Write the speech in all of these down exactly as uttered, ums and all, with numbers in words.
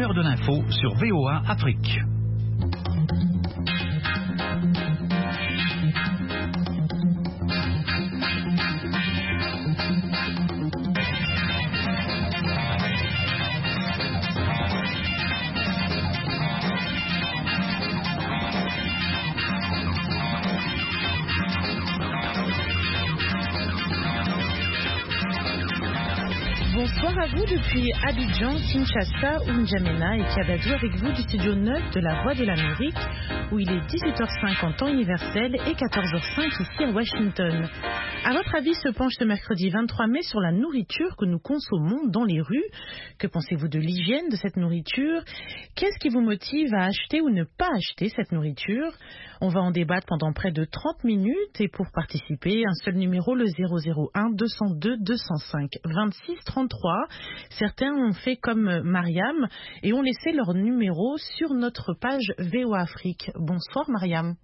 heure de l'info sur V O A Afrique. Bonsoir à vous depuis Abidjan, Kinshasa, N'Djamena et Kiabadou avec vous du studio neuf de la Voix de l'Amérique où il est dix-huit heures cinq en temps universel et quatorze heures cinq ici à Washington. À votre avis se penche ce mercredi vingt-trois mai sur la nourriture que nous consommons dans les rues. Que pensez-vous de l'hygiène de cette nourriture? Qu'est-ce qui vous motive à acheter ou ne pas acheter cette nourriture? On va en débattre pendant près de trente minutes et pour participer, un seul numéro, le zéro zéro un deux zéro deux deux zéro cinq vingt-six trente-trois. Certains ont fait comme Mariam et ont laissé leur numéro sur notre page V O A Afrique. Bonsoir Mariam.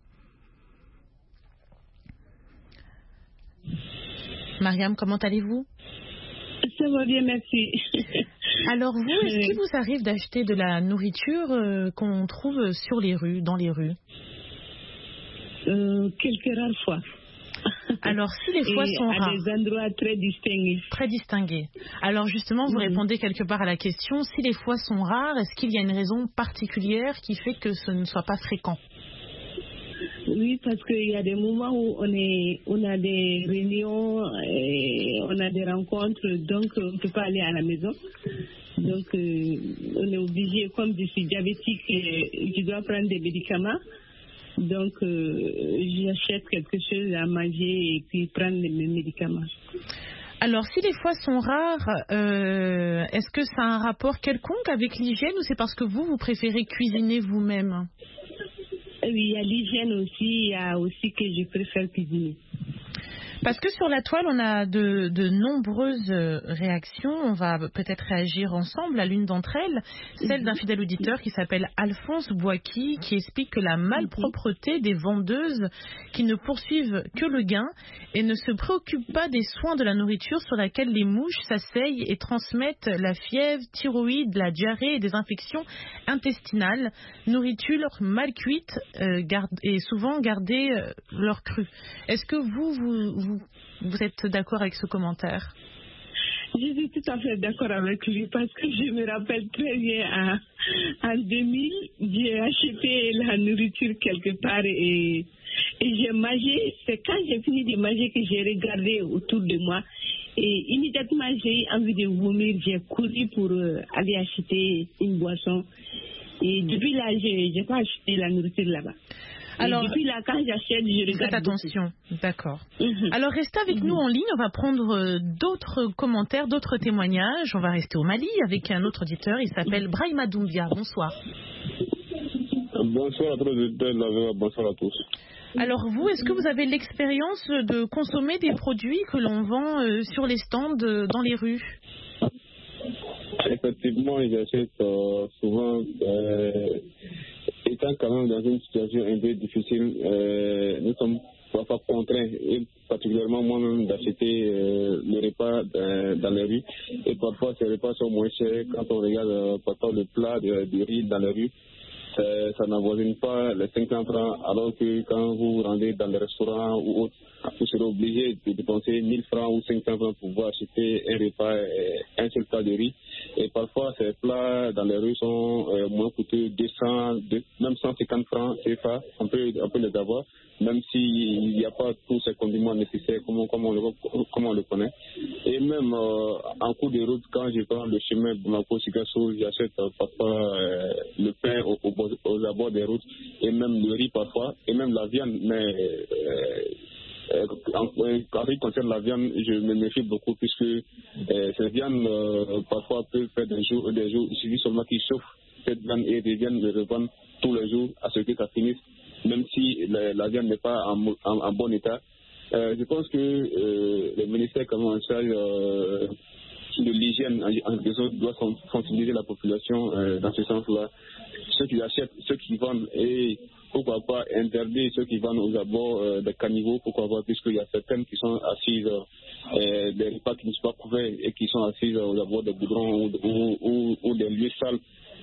Mariam, comment allez-vous? Ça va bien, merci. Alors vous, est-ce qu'il vous arrive d'acheter de la nourriture euh, qu'on trouve sur les rues, dans les rues? euh, Quelques rares fois. Alors, si les fois et sont à rares, des endroits très distingués. Très distingués. Alors justement, vous Mm-hmm. répondez quelque part à la question, si les fois sont rares, est-ce qu'il y a une raison particulière qui fait que ce ne soit pas fréquent? Oui, parce qu'il y a des moments où on, est, on a des réunions, et on a des rencontres, donc on ne peut pas aller à la maison. Donc euh, on est obligé, comme je suis diabétique, et je dois prendre des médicaments. Donc euh, j'achète quelque chose à manger et puis prendre mes médicaments. Alors, si les fois sont rares, euh, est-ce que ça a un rapport quelconque avec l'hygiène ou c'est parce que vous, vous préférez cuisiner vous-même? Oui, il y a l'hygiène aussi, il y a aussi que je préfère cuisiner. Parce que sur la toile, on a de, de nombreuses réactions. On va peut-être réagir ensemble à l'une d'entre elles, celle d'un fidèle auditeur qui s'appelle Alphonse Boaki, qui explique que la malpropreté des vendeuses qui ne poursuivent que le gain et ne se préoccupent pas des soins de la nourriture sur laquelle les mouches s'asseyent et transmettent la fièvre, thyroïde, la diarrhée et des infections intestinales. Nourriture mal cuite euh, garde, et souvent gardée euh, leur crue. Est-ce que vous, vous, vous Vous, vous êtes d'accord avec ce commentaire? Je suis tout à fait d'accord avec lui parce que je me rappelle très bien en, en deux mille, j'ai acheté la nourriture quelque part et, et j'ai mangé. C'est quand j'ai fini de manger que j'ai regardé autour de moi et immédiatement j'ai eu envie de vomir. J'ai couru pour euh, aller acheter une boisson et depuis là, je n'ai pas acheté la nourriture là-bas. Alors, et depuis là, quand j'achète, je regarde. Faites attention, beaucoup. D'accord. Mm-hmm. Alors, restez avec mm-hmm. nous en ligne. On va prendre euh, d'autres commentaires, d'autres témoignages. On va rester au Mali avec un autre auditeur. Il s'appelle Brahima Doumbia. Bonsoir. Bonsoir à tous les auditeurs. Bonsoir à tous. Alors, vous, est-ce que vous avez l'expérience de consommer des produits que l'on vend euh, sur les stands euh, dans les rues? Effectivement, j'achète euh, souvent. Euh, Étant quand même dans une situation un peu difficile, euh, nous sommes parfois contraints, et particulièrement moi-même, d'acheter euh, le repas euh, dans les rues. Et parfois, ces repas sont moins chers quand on regarde euh, parfois le plat de, de riz dans les rues. Euh, ça n'avoisine pas les cinquante francs, alors que quand vous vous rendez dans les restaurants ou autres, vous serez obligé de dépenser mille francs ou cinq cents francs pour pouvoir acheter un repas, euh, un seul plat de riz. Et parfois, ces plats dans les rues sont euh, moins coûteux, deux cents, deux, même cent cinquante francs C F A, on peut, on peut les avoir, même s'il n'y a pas tous ces condiments nécessaires comme, comme, on, le, comme on le connaît. Et même euh, en cours de route, quand je prends le chemin de ma Sikasso, j'achète euh, parfois euh, le pain au, au, aux abords des routes, et même le riz parfois, et même la viande, mais euh, Euh, en, en ce qui concerne la viande, je me méfie beaucoup puisque euh, cette viande euh, parfois peut faire des jours, des jours, il suffit seulement qu'ils chauffent cette viande et reviennent le revendre tous les jours à ce que ça finisse, même si la, la viande n'est pas en, en, en bon état. Euh, je pense que euh, le ministère quand même en charge euh, de l'hygiène en, en raison doit sensibiliser la population euh, dans ce sens-là. Ceux qui achètent, ceux qui vendent et pourquoi pas interdire ceux qui vendent aux abords euh, des caniveaux, pourquoi pas, puisqu'il y a certaines qui sont assises, euh, des repas qui ne sont pas couverts et qui sont assises aux abords des goudrons ou, ou, ou, ou des lieux sales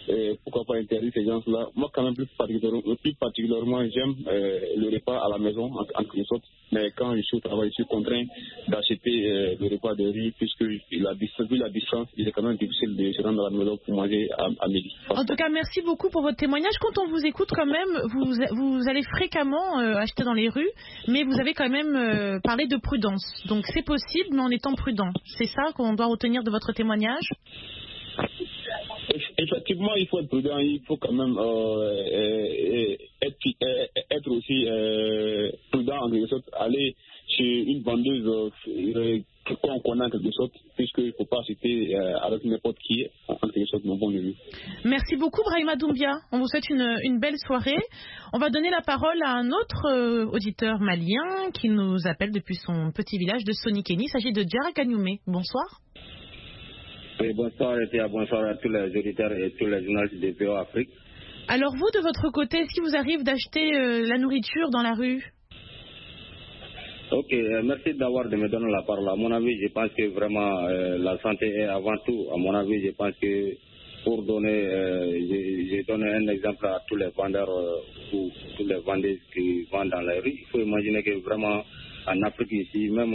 euh, pourquoi pas interdire ces gens-là. Moi, quand même, plus particulièrement, plus particulièrement j'aime euh, le repas à la maison, en, en quelque sorte. Mais quand je suis au travail, je suis contraint d'acheter euh, le repas de riz, puisque la distance, la distance, il est quand même difficile de se rendre à la maison pour manger à, à midi. En tout cas, merci beaucoup pour votre témoignage. Quand on vous écoute, quand même, vous, vous allez fréquemment euh, acheter dans les rues, mais vous avez quand même euh, parlé de prudence. Donc c'est possible, mais en étant prudent. C'est ça qu'on doit retenir de votre témoignage? Effectivement, il faut être prudent, il faut quand même euh, être, être aussi euh, prudent en quelque sorte, aller chez une vendeuse euh, qu'on connaît en quelque sorte, puisqu'il ne faut pas citer euh, avec n'importe qui, en quelque sorte, mon point de vue. Merci beaucoup, Brahima Doumbia. On vous souhaite une, une belle soirée. On va donner la parole à un autre euh, auditeur malien qui nous appelle depuis son petit village de Sonikeni. Il s'agit de Djara Kanyume. Bonsoir. Oui, bonsoir et bonsoir à tous les auditeurs et tous les journalistes de V O A Afrique. Alors vous, de votre côté, est-ce qu'il vous arrive d'acheter euh, la nourriture dans la rue? Ok, euh, merci d'avoir de me donner la parole. À mon avis, je pense que vraiment euh, la santé est avant tout. À mon avis, je pense que pour donner, euh, j'ai donné un exemple à tous les vendeurs euh, ou tous les vendeurs qui vendent dans la rue. Il faut imaginer que vraiment en Afrique ici, même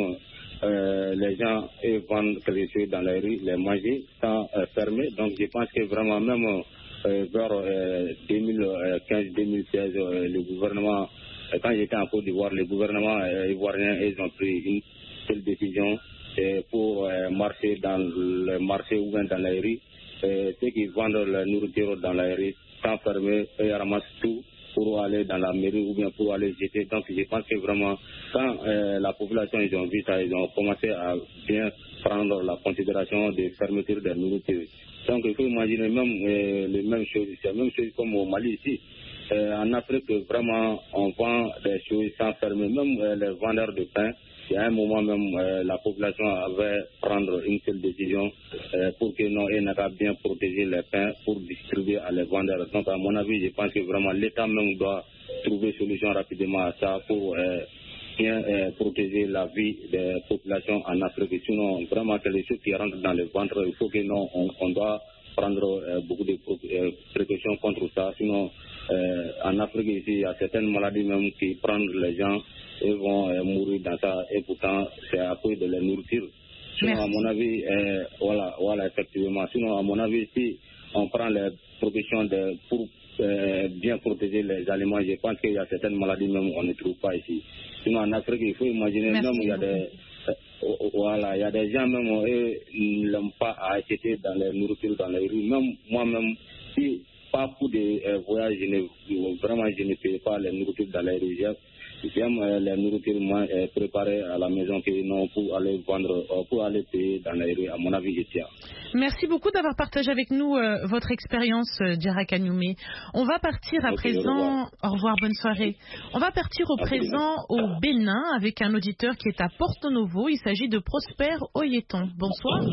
Euh, les gens eux, vendent quelque chose dans la rue, les manger sans euh, fermer. Donc je pense que vraiment même euh, vers euh, deux mille quinze deux mille seize, euh, le gouvernement, euh, quand j'étais en Côte d'Ivoire, le gouvernement euh, ivoirien, ils ont pris une telle décision euh, pour euh, marcher dans le marché ou bien dans la rue. Euh, ceux qui vendent la nourriture dans la rue sans fermer, ils ramassent tout pour aller dans la mairie ou bien pour aller jeter. Donc je pense que vraiment, quand euh, la population ils ont vu ça, ils ont commencé à bien prendre la considération de fermeture des nourritures. Donc il faut imaginer même euh, les mêmes choses, c'est la même chose comme au Mali ici. Euh, en Afrique, vraiment, on vend des choses sans fermer. Même euh, les vendeurs de pain, il y a un moment même, euh, la population avait prendre une seule décision euh, pour que non, et n'a qu'à bien protéger les pains pour distribuer à les vendeurs. Donc, à mon avis, je pense que vraiment l'État même doit trouver solution rapidement à ça pour euh, bien euh, protéger la vie des populations en Afrique. Sinon, vraiment, que les choses qui rentrent dans le ventre, il faut que non, on, on doit prendre euh, beaucoup de euh, précautions contre ça. Sinon, euh, en Afrique ici, il y a certaines maladies même qui prennent les gens et vont euh, mourir dans ça. Et pourtant, c'est à cause de la nourriture. Sinon, Merci. à mon avis, euh, voilà, voilà, effectivement. Sinon, à mon avis, si on prend les précautions de, pour euh, bien protéger les aliments, je pense qu'il y a certaines maladies même qu'on ne trouve pas ici. Sinon, en Afrique, il faut imaginer Merci même il y a des Voilà, il y a des gens même, eux, ne l'aiment pas à acheter dans les nourritures dans les rues. Même moi-même, si pas pour des euh, voyages, je ne, vraiment, je ne paye pas les nourritures dans les rues. J'aime euh, les nourritures moi, euh, préparées à la maison que non pour aller vendre, euh, pour aller payer dans les rues. À mon avis, je tiens. Merci beaucoup d'avoir partagé avec nous euh, votre expérience, euh, Djara Kanyume. On va partir à okay, présent. Au revoir. Au revoir, bonne soirée. On va partir au okay. présent au Bénin avec un auditeur qui est à Porto Novo. Il s'agit de Prosper Oyeton. Bonsoir.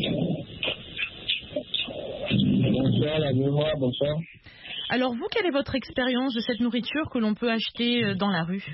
Bonsoir, la mémoire, bonsoir. Alors vous, quelle est votre expérience de cette nourriture que l'on peut acheter dans la rue?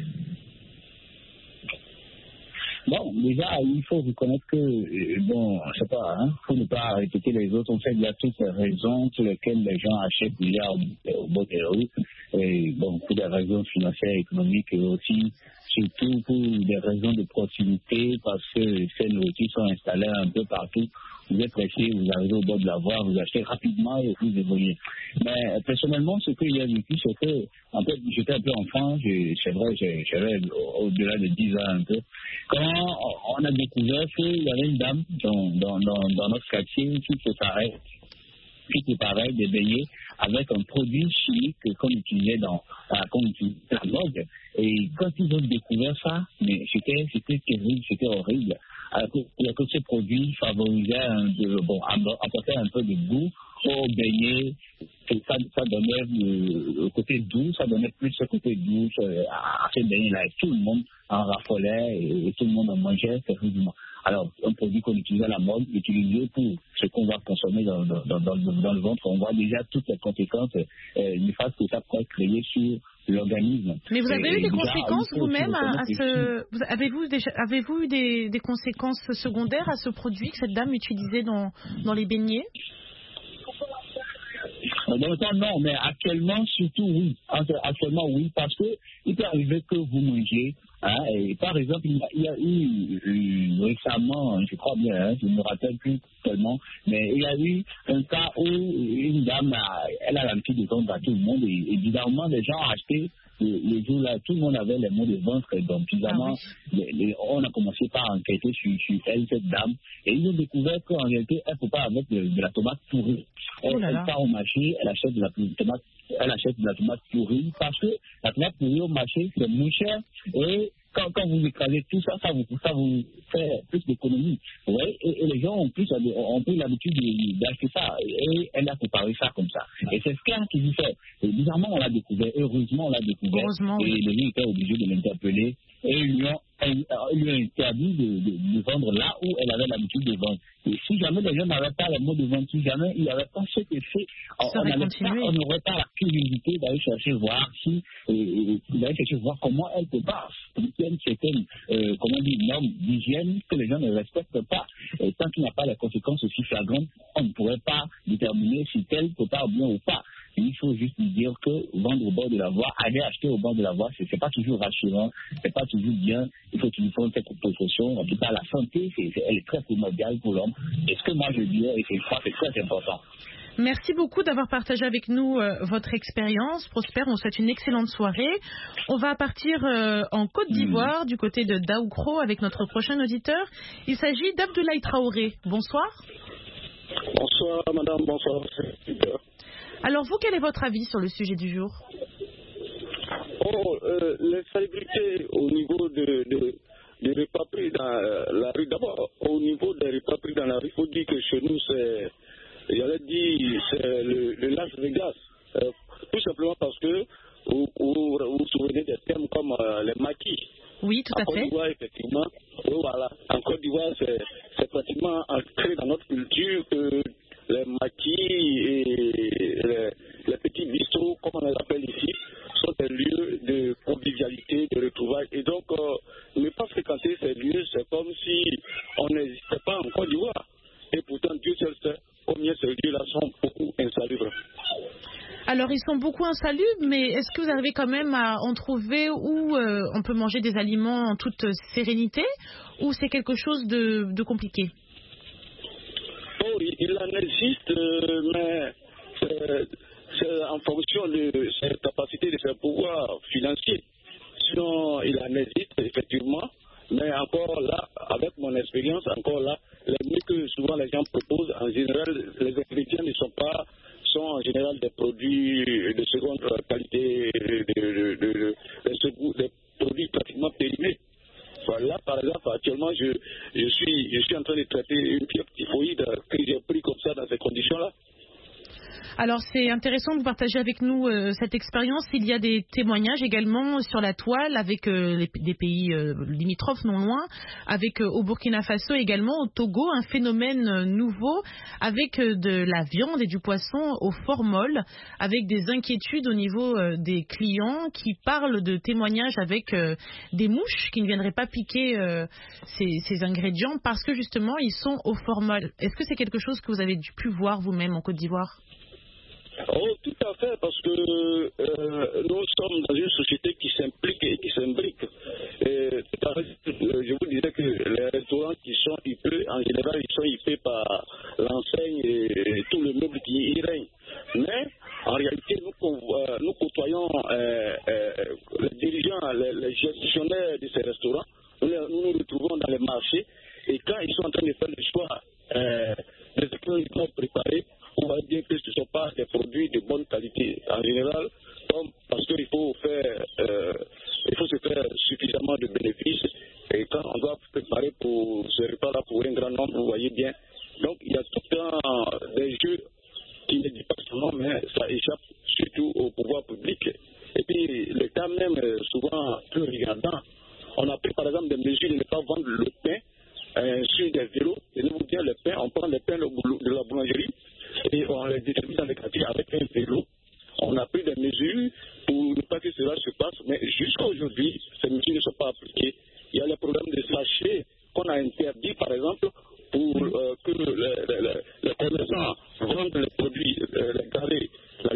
Bon, déjà, il faut reconnaître que, bon, je sais pas, hein, faut ne pas répéter les autres. En fait, il y a toutes les raisons pour lesquelles les gens achètent déjà au, au bord des rues. Et bon, pour des raisons financières, économiques et aussi, surtout pour des raisons de proximité, parce que ces nourritures sont installées un peu partout. Vous êtes pressé, vous arrivez au bord de la voie, vous achetez rapidement et vous évoluez. Mais personnellement, ce que j'ai vécu, c'est que, en fait, j'étais un peu enfant, c'est vrai, j'avais au-delà de dix ans un peu. Quand on a découvert qu'il y avait une dame dans, dans, dans, dans notre quartier qui préparait, qui préparait des beignets avec un produit chimique qu'on utilisait dans, qu'on utilisait dans l'orgue. Et quand ils ont découvert ça, mais c'était, c'était terrible, c'était horrible. Alors que, que ce produit favorisait un peu, bon, apportait un peu de goût au beignet, ça, ça donnait le, le côté doux, ça donnait plus ce côté doux à, à ce beignet-là. Tout le monde en raffolait et, et tout le monde en mangeait terriblement. Alors, un produit qu'on utilisait à la mode, utilisé pour ce qu'on va consommer dans, dans, dans, dans, dans le ventre, on voit déjà toutes les conséquences euh, néfastes que ça pourrait créer sur l'organisme. Mais vous avez et, eu des conséquences vous-même à, à ce... Vous, avez-vous, déjà, avez-vous eu des, des conséquences secondaires à ce produit que cette dame utilisait dans, dans les beignets? Dans le temps, non, mais actuellement, surtout, oui. Actuellement, oui, parce que il peut arriver que vous mangez. Hein, et par exemple, il y a, il y a eu euh, récemment, je crois bien, hein, je ne me rappelle plus tellement, mais il y a eu un cas où une dame, a, elle a l'habitude de vendre à tout le monde et évidemment, les gens ont acheté. Le jour-là, tout le monde avait les mots de ventre, donc évidemment, ah oui. les, les, on a commencé par enquêter sur, sur elle, cette dame, et ils ont découvert qu'en réalité, elle ne peut pas avec de, de la tomate pourrie. Elle, oh elle part au marché, elle achète de la tomate, elle achète de la tomate pourrie, parce que la tomate pourrie au marché, c'est moins cher, et quand, quand vous écrasez tout ça, ça vous, ça vous fait plus d'économie. Ouais, et, et les gens ont plus, ont plus l'habitude d'acheter ça, et elle a préparé ça comme ça. Et c'est ce qu'elle a toujours fait. Et bizarrement, on l'a découvert, heureusement, on l'a découvert. Heureusement, et les gens étaient obligés de l'interpeller, et ils lui ont, ils lui ont interdit de, de, de vendre là où elle avait l'habitude de vendre. Et si jamais les gens n'avaient pas les mots de vente, si jamais il n'y avait pas cet effet, on n'aurait pas, pas la curiosité d'aller chercher voir si, euh, d'aller chercher voir comment elle peut pas. Il y a une certaine, euh, comment dire, norme d'hygiène que les gens ne respectent pas. Et tant qu'il n'y a pas les conséquences aussi flagrantes, on ne pourrait pas déterminer si tel peut pas bien ou pas. Et il faut juste dire que vendre au bord de la voie, aller acheter au bord de la voie, c'est, c'est pas toujours rassurant, c'est pas toujours bien. Il faut toujours prendre cette précaution. En tout cas, la santé, c'est, c'est, elle est très primordiale pour l'homme. Et ce que moi je dis, et c'est, je crois que c'est très important. Merci beaucoup d'avoir partagé avec nous euh, votre expérience. Prosper, on vous souhaite une excellente soirée. On va partir euh, en Côte d'Ivoire, mmh. du côté de Daoukro, avec notre prochain auditeur. Il s'agit d'Abdoulaye Traoré. Bonsoir. Bonsoir, madame. Bonsoir. Alors, vous, quel est votre avis sur le sujet du jour? Oh, euh, l'insalubrité au niveau de, de, des repas pris dans la rue. D'abord, au niveau des repas pris dans la rue, il faut dire que chez nous, c'est... J'allais dire, c'est le, le Las Vegas. Euh, tout simplement parce que vous vous, vous, vous souvenez des termes comme euh, les maquis. Oui, tout à fait. En Côte d'Ivoire, effectivement, oui, voilà. En Côte d'Ivoire, c'est, c'est pratiquement ancré dans notre culture que les maquis et les, les petits bistrots, comme on les appelle ici, sont des lieux de convivialité, de retrouvailles. Et donc, euh, ne pas fréquenter ces lieux, c'est comme si on n'existait pas en Côte d'Ivoire. Et pourtant, Dieu seul sait combien ces lieux-là sont beaucoup insalubres. Alors, ils sont beaucoup insalubres, mais est-ce que vous arrivez quand même à en trouver où euh, on peut manger des aliments en toute sérénité, ou c'est quelque chose de, de compliqué? Oh, il, il en existe, euh, mais c'est, c'est en fonction de ses capacités, de ses pouvoirs financiers. Sinon, il en existe, effectivement. Mais encore là, avec mon expérience, encore là, les mieux que souvent les gens proposent, en général, les ingrédients ne sont pas, sont en général des produits de seconde qualité, de, de, de, de, de, des produits pratiquement périmés. Là, par exemple, actuellement, je, je, suis, je suis en train de traiter une fièvre typhoïde que j'ai pris comme ça dans ces conditions-là. Alors, c'est intéressant que vous partagez avec nous euh, cette expérience. Il y a des témoignages également sur la toile avec euh, les, des pays euh, limitrophes non loin, avec euh, au Burkina Faso également, au Togo, un phénomène euh, nouveau avec euh, de la viande et du poisson au formol, avec des inquiétudes au niveau euh, des clients qui parlent de témoignages avec euh, des mouches qui ne viendraient pas piquer euh, ces, ces ingrédients parce que justement ils sont au formol. Est-ce que c'est quelque chose que vous avez pu voir vous-même en Côte d'Ivoire? Oh, tout à fait, parce que euh, nous sommes dans une société qui s'implique et qui s'imbrique. Et tout à fait, je vous disais que les restaurants qui sont hypés, en général, ils sont hypés par l'enseigne et tout le meuble qui y règne. Mais, en réalité, nous, euh, nous côtoyons euh, euh, les dirigeants, les, les gestionnaires de ces restaurants. Nous, nous nous retrouvons dans les marchés et quand ils sont en train de faire le choix euh, de ce qu'ils vont préparer, on va dire que ce ne sont pas des produits de bonne qualité en général, comme parce qu'il faut faire, euh, il faut se faire suffisamment de bénéfices. Et quand on doit préparer pour ce repas-là pour un grand nombre, vous voyez bien. Donc il y a tout le temps des jeux qui ne disent pas seulement, mais ça échappe surtout au pouvoir public. Et puis l'État même, souvent plus regardant, on a pris par exemple des mesures de ne pas vendre le pain euh, sur des vélos. Et nous vous dire le pain, on prend le pain de la boulangerie et on les distribue dans les quartiers avec un vélo. On a pris des mesures pour ne pas que cela se passe, mais jusqu'à aujourd'hui, ces mesures ne sont pas appliquées. Il y a le problème des sachets qu'on a interdit, par exemple, pour euh, que les, les, les commerçants vendent les produits, euh, les garés, la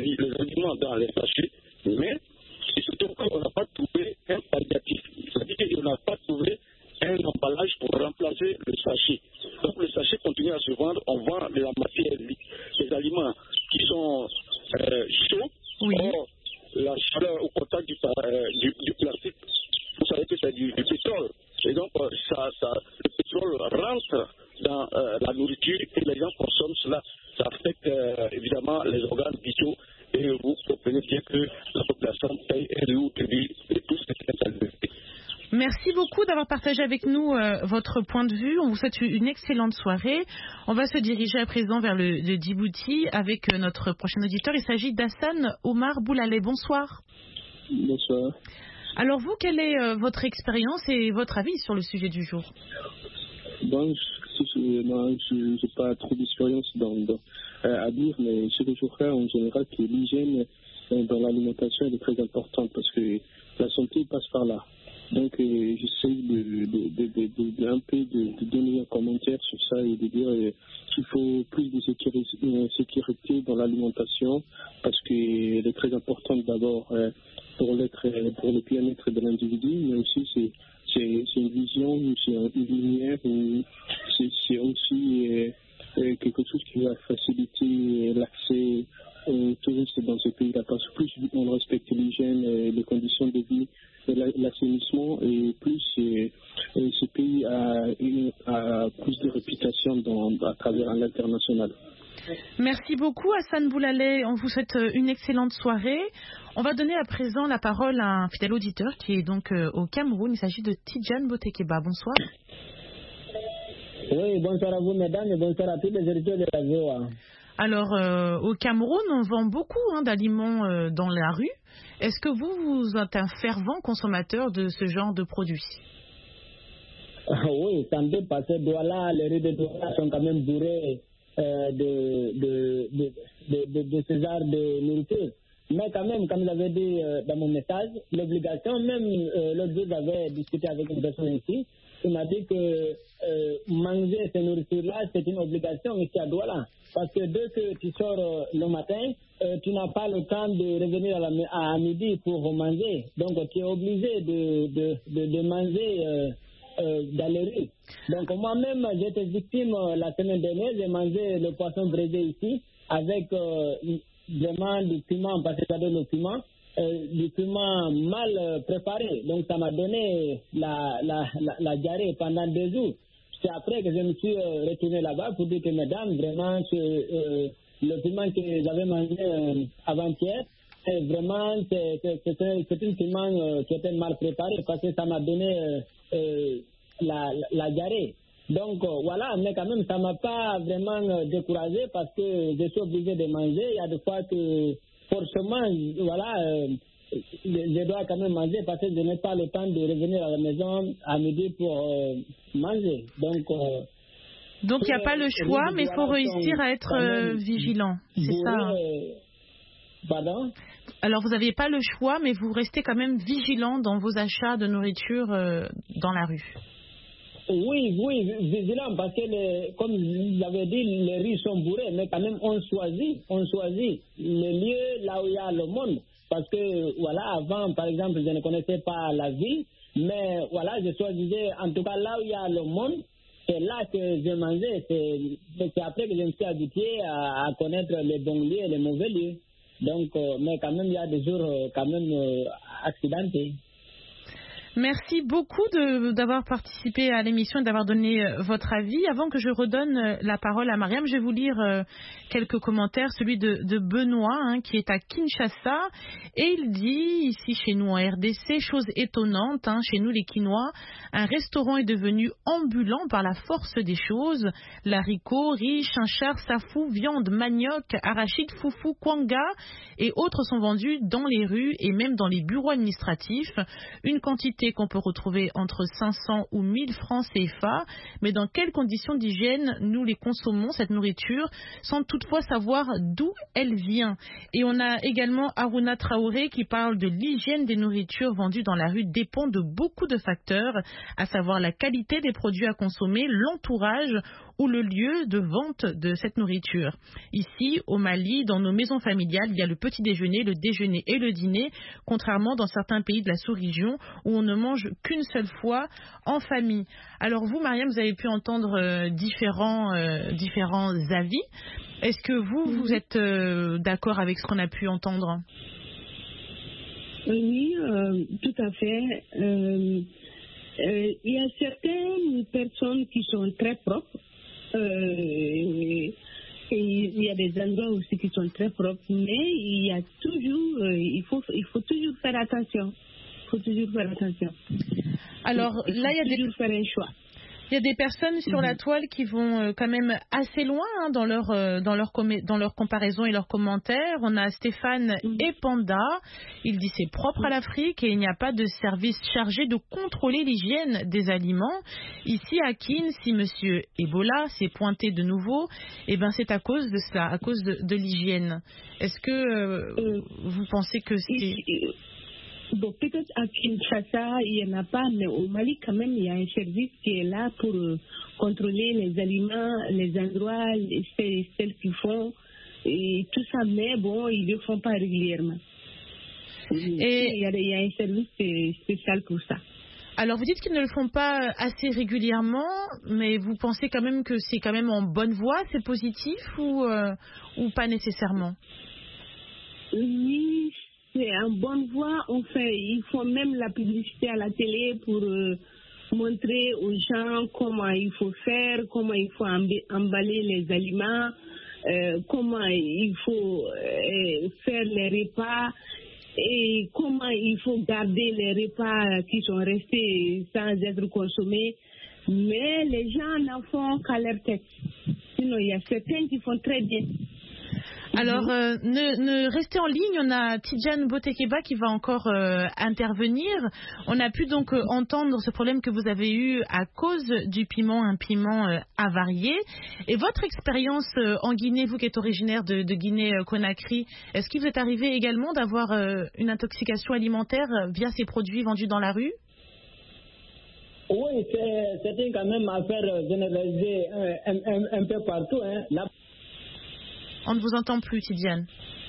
c'est du, du pétrole. Et donc, euh, ça, ça, le pétrole rentre dans euh, la nourriture et les gens consomment cela. Ça affecte euh, évidemment les organes vitaux et vous comprenez bien que la population paye un lourd tribut et tout ce qui est salué. Merci beaucoup d'avoir partagé avec nous euh, votre point de vue. On vous souhaite une excellente soirée. On va se diriger à présent vers le, le Djibouti avec euh, notre prochain auditeur. Il s'agit d'Hassan Omar Boulaleh. Bonsoir. Bonsoir. Alors vous, quelle est euh, votre expérience et votre avis sur le sujet du jour? Bon, je n'ai pas trop d'expérience dans, dans, euh, à dire, mais ce que je ferais en général, c'est l'hygiène euh, dans l'alimentation est très importante parce que la santé passe par là. Donc, euh, j'essaie de, de, de, de, de, un peu de, de donner un commentaire sur ça et de dire euh, qu'il faut plus de sécurité, euh, sécurité dans l'alimentation parce qu'elle est très importante d'abord euh, pour, pour le bien-être de l'individu, mais aussi c'est, c'est, c'est une vision, c'est une lumière, c'est, c'est aussi euh, euh, quelque chose qui va faciliter l'accès aux touristes dans ce pays-là parce que plus on respecte l'hygiène et les conditions de vie, l'assainissement et plus et, et ce pays a, a plus de réputation dans, à travers l'international. Merci beaucoup Hassan Boulaleh, on vous souhaite une excellente soirée. On va donner à présent la parole à un fidèle auditeur qui est donc au Cameroun. Il s'agit de Tidjane Botekeba. Bonsoir. Oui, bonsoir à vous mesdames et bonsoir à tous les auditeurs de la V O A. Alors euh, au Cameroun, on vend beaucoup hein, d'aliments euh, dans la rue. Est-ce que vous, vous êtes un fervent consommateur de ce genre de produits? Oui, ça me peut passer. Douala, les rues de Douala sont quand même bourrées euh, de, de, de, de, de, de ce genre de nourriture. Mais quand même, comme j'avais dit euh, dans mon message, l'obligation, même euh, l'autre jour, j'avais discuté avec une personne ici, il m'a dit que euh, manger ces nourritures-là, c'est une obligation ici à Douala. Parce que dès que tu sors euh, le matin, euh, tu n'as pas le temps de revenir à, la, à, à midi pour manger. Donc, tu es obligé de, de, de, de manger euh, euh, dans les rues. Donc, moi-même, j'étais victime euh, la semaine dernière. J'ai mangé le poisson braisé ici avec euh, vraiment du piment, parce que j'adore le piment, euh, du piment mal euh, préparé. Donc, ça m'a donné la, la, la, la diarrhée pendant deux jours. C'est après que je me suis euh, retourné là-bas pour dire que mesdames, vraiment, c'est, euh, le piment que j'avais mangé euh, avant-hier, c'est vraiment, c'est, c'est, c'est, un, c'est un piment euh, qui était mal préparé parce que ça m'a donné euh, euh, la, la, la diarrhée. Donc euh, voilà, mais quand même, ça ne m'a pas vraiment euh, découragé parce que je suis obligé de manger. Il y a des fois que, forcément, voilà, euh, je dois quand même manger parce que je n'ai pas le temps de revenir à la maison à midi pour euh, manger. Donc, euh, Donc il n'y a pas le choix, mais il faut réussir à être euh, vigilant. C'est ça. Hein. Pardon? Alors vous n'aviez pas le choix, mais vous restez quand même vigilant dans vos achats de nourriture euh, dans la rue. Oui, oui, vigilant, parce que, les, comme j'avais dit, les rues sont bourrées, mais quand même on choisit, on choisit le lieu là où il y a le monde. Parce que, voilà, avant, par exemple, je ne connaissais pas la ville, mais voilà, je choisissais, en tout cas, là où il y a le monde, c'est là que je mangeais. C'est, c'est après que je me suis habitué à, à connaître les bons lieux et les mauvais lieux. Donc, euh, mais quand même, il y a des jours euh, quand même euh, accidentés. Merci beaucoup de, d'avoir participé à l'émission et d'avoir donné euh, votre avis. Avant que je redonne euh, la parole à Mariam, je vais vous lire euh, quelques commentaires. Celui de, de Benoît, hein, qui est à Kinshasa. Et il dit, ici chez nous en R D C, chose étonnante, hein, chez nous les Quinois, un restaurant est devenu ambulant par la force des choses. L'haricot, riz, chinchard, safou, viande, manioc, arachide, foufou, kwanga et autres sont vendus dans les rues et même dans les bureaux administratifs. Une quantité qu'on peut retrouver entre cinq cents ou mille francs C F A, mais dans quelles conditions d'hygiène nous les consommons, cette nourriture, sans toutefois savoir d'où elle vient. Et on a également Aruna Traoré qui parle de l'hygiène des nourritures vendues dans la rue dépend de beaucoup de facteurs, à savoir la qualité des produits à consommer, l'entourage ou le lieu de vente de cette nourriture. Ici, au Mali, dans nos maisons familiales, il y a le petit déjeuner, le déjeuner et le dîner, contrairement dans certains pays de la sous-région où on ne mange qu'une seule fois en famille. Alors vous, Mariam, vous avez pu entendre euh, différents, euh, différents avis. Est-ce que vous, vous êtes euh, d'accord avec ce qu'on a pu entendre ? Oui, euh, tout à fait. Euh, il y a certaines personnes qui sont très propres. Euh, et il y a des endroits aussi qui sont très propres, mais il y a toujours, euh, il faut, il faut toujours faire attention. Il faut toujours faire attention. Alors il faut là, il y a toujours des faire un choix. Il y a des personnes sur la toile qui vont euh, quand même assez loin hein, dans leur euh, dans leur com- dans leur comparaison et leurs commentaires. On a Stéphane Mm. et Panda. Il dit c'est propre à l'Afrique et il n'y a pas de service chargé de contrôler l'hygiène des aliments. Ici à Kin, si Monsieur Ebola s'est pointé de nouveau, eh ben c'est à cause de cela, à cause de, de l'hygiène. Est-ce que euh, Euh, vous pensez que c'est Ici, euh, Bon, peut-être à Kinshasa, il n'y en a pas, mais au Mali, quand même, il y a un service qui est là pour euh, contrôler les aliments, les endroits, les, celles, celles qui font, et tout ça, mais bon, ils ne le font pas régulièrement. Et- Il y a, il y a un service euh, spécial pour ça. Alors vous dites qu'ils ne le font pas assez régulièrement, mais vous pensez quand même que c'est quand même en bonne voie, c'est positif ou, euh, ou pas nécessairement? Oui, c'est en bonne voie. On fait, ils font même la publicité à la télé pour euh, montrer aux gens comment il faut faire, comment il faut emb- emballer les aliments, euh, comment il faut euh, faire les repas et comment il faut garder les repas qui sont restés sans être consommés. Mais les gens n'en font qu'à leur tête. Sinon, il y a certains qui font très bien. Alors, euh, ne, ne restez en ligne, on a Tidjane Botekeba qui va encore euh, intervenir. On a pu donc euh, entendre ce problème que vous avez eu à cause du piment, un piment euh, avarié. Et votre expérience euh, en Guinée, vous qui êtes originaire de, de Guinée-Conakry, est-ce qu'il vous est arrivé également d'avoir euh, une intoxication alimentaire euh, via ces produits vendus dans la rue? Oui, c'est, c'est quand même affaire généralisée un, un, un, un peu partout. Hein. Là, On ne vous entend plus, Tidjane.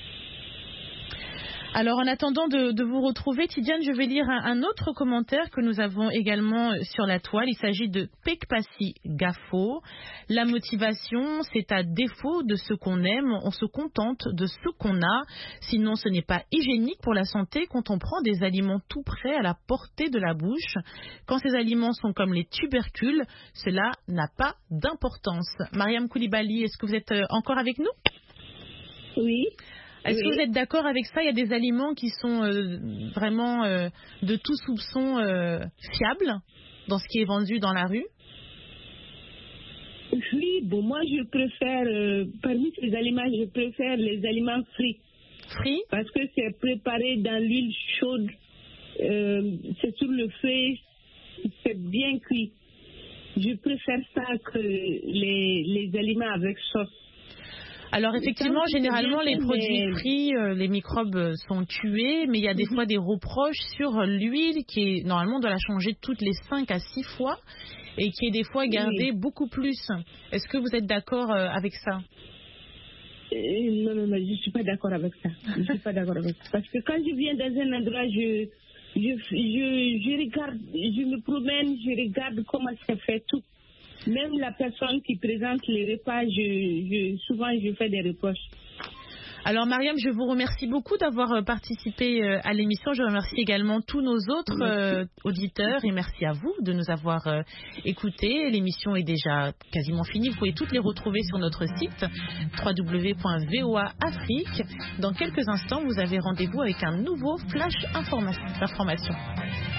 Alors, en attendant de, de vous retrouver, Tidjane, je vais lire un, un autre commentaire que nous avons également sur la toile. Il s'agit de Pekpasi Gafo. La motivation, c'est à défaut de ce qu'on aime, on se contente de ce qu'on a. Sinon, ce n'est pas hygiénique pour la santé quand on prend des aliments tout près à la portée de la bouche. Quand ces aliments sont comme les tubercules, cela n'a pas d'importance. Mariam Koulibaly, est-ce que vous êtes encore avec nous? Oui. Est-ce Oui. que vous êtes d'accord avec ça? Il y a des aliments qui sont euh, vraiment euh, de tout soupçon euh, fiables dans ce qui est vendu dans la rue? Oui, bon, moi je préfère, euh, parmi ces aliments, je préfère les aliments frits. Frits? Parce que c'est préparé dans l'huile chaude, euh, c'est sur le feu, c'est bien cuit. Je préfère ça que les, les aliments avec sauce. Alors effectivement, Ça, généralement c'est bien les fait, produits mais- frits, euh, les microbes euh, sont tués, mais il y a des fois des reproches sur l'huile qui est normalement doit la changer toutes les cinq à six fois et qui est des fois gardée beaucoup plus. Est-ce que vous êtes d'accord euh, avec ça? Euh, non, non, non, je ne suis pas d'accord avec ça. Je ne suis pas d'accord avec ça. Parce que quand je viens dans un endroit, je, je, je, je regarde, je me promène, je regarde comment c'est fait tout. Même la personne qui présente les repas, je, je, souvent je fais des reproches. Alors Mariam, je vous remercie beaucoup d'avoir euh, participé euh, à l'émission. Je remercie également tous nos autres euh, auditeurs et merci à vous de nous avoir euh, écoutés. L'émission est déjà quasiment finie. Vous pouvez toutes les retrouver sur notre site w w w point v o a afrique. Dans quelques instants, vous avez rendez-vous avec un nouveau flash informa- d'information.